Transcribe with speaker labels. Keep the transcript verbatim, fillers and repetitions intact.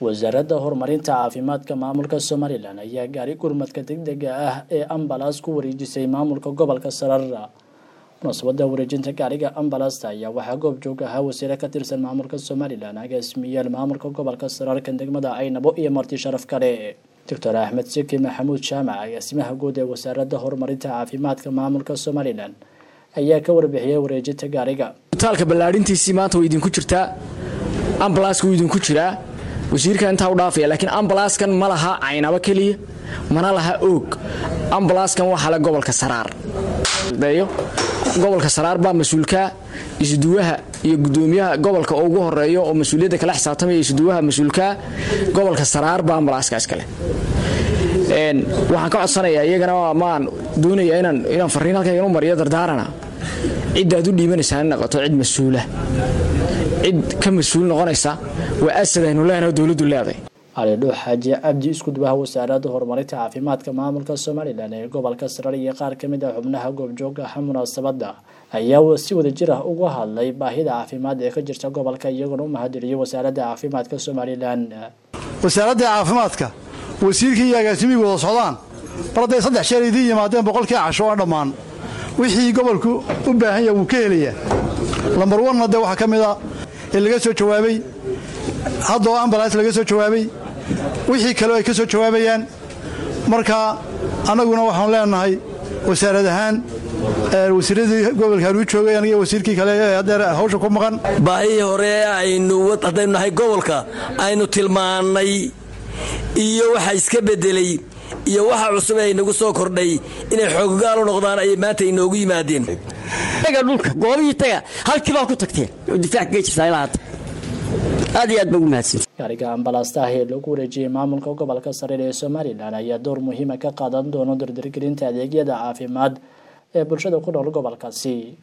Speaker 1: wasaaradda horumarinta caafimaadka maamulka Somaliland ayaa gaari gurmadka degdega ah ee ambulance ku wareejisay maamulka gobolka Saraar. Munaasabadda wareejinta gaariga ambulance ayaa waxaa goob joog ah wasiir ka tirsan maamulka Somaliland agaasimayaal maamulka gobolka Saraar kan degmada Aynabo iyo marti sharaf kale. Doctor Ahmed Seki Maxamuud Jaamac agaasimaha guud ee wasaaradda horumarinta caafimaadka maamulka Somaliland ayaa ka warbixiyay wareejinta gaariga.
Speaker 2: Talka ballaarintiisii maanta way idinku jirtaa. Ambulance ku idinku jiraa. wasiirka inta u dhaafay laakiin ambulance kan ma laha Aynabo kaliya mana laha og ambulance kan waxa la gobolka Saraar dayo gobolka Saraar baa mas'uulka isduwaha iyo gudoomiyaha gobolka ugu horeeyo oo mas'uuliyadda kala xisaabtamay isduwaha mas'uulka gobolka Saraar baa ambulance kaas kale een waxaan ka codsanayaa iyagana maan doonaya inaan inaan fariin halkan inuu mariyo dardaarana cid aad u dhiibanaysaa noqoto cid mas'uula cid ka mas'uul noqonaysa waa asadaynu leenahay dawladdu leedahay
Speaker 1: Ali Dhuux Xaaji Cabdi isku duwaha wasaaradda horumarinta caafimaadka maamulka Somaliland ee gobolka Saraar iyo qaar kamid ah xubnaha goobjooga ah munaasabadda ayaa si wada jir ah uga hadlay baahida caafimaad ee ka jirta gobolka iyagoo u mahadceliyay wasaaradda caafimaadka Somaliland.
Speaker 3: wasaaradda caafimaadka wasiirkii iyo agaasimigu wada socdaan baraday saddex jeer idin yimaadeen boqolkii casho oo dhamaan wixii gobolku u baahan yahay uu ka helayaa lambar one hadda waxa kamid ah in laga soo jawaabay hadda ambulance laga soo jawaabay wixii kale ay ka soo jawaabayaan marka anaguna waxaan leenahay wasaarad ahaan wasiiradii gobolka uu joogay aniga wasiirkii kale ee hadda hawsha ku maqan
Speaker 4: baahi hore aynu wadadaynahay gobolka aynu tilmaanay iyo waxa iska bedelay iyo waxa cusub ay nagu soo kordhay inay xooggaal u noqdaan ay maanta inoogu yimaadeen
Speaker 5: taga dhulka goobihii taga halkii baa ku tagteen difaac geejisay lahayd aad iyo aad buu mahadsan
Speaker 1: gaariga ambulance ah ee lagu wareejiyay maamulka gobolka Saraar ee Somaliland ayaa door muhiim ah ka qaadan doona dardargelinta adeegyada caafimaad ee bulshada ku nool gobolkaasi.